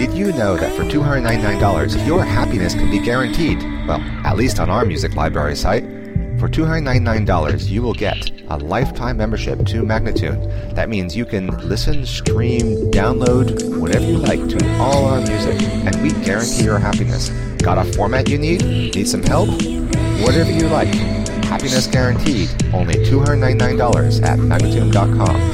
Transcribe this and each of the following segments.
Did you know that for $299, your happiness can be guaranteed? Well, at least on our music library site. For $299, you will get a lifetime membership to Magnatune. That means you can listen, stream, download, whatever you like to all our music, and we guarantee your happiness. Got a format you need? Need some help? Whatever you like. Happiness guaranteed. Only $299 at Magnatune.com.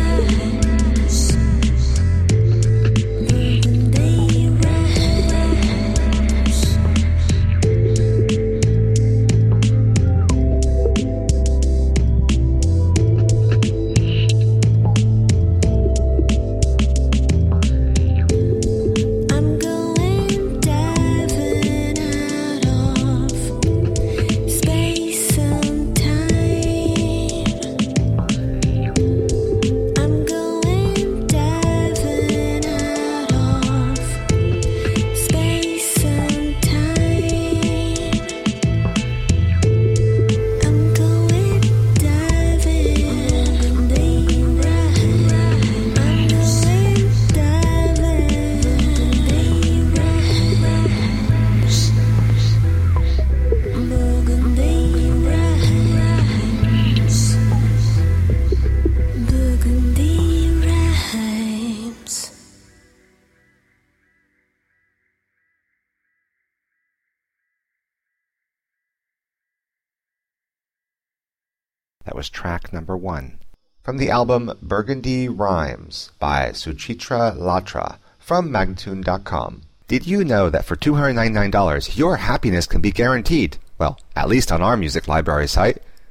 That was track number 1. From the album Burgundy Rhymes by Suchitra Latra from Magnatune.com. Did you know that for $299, your happiness can be guaranteed? Well, at least on our music library site.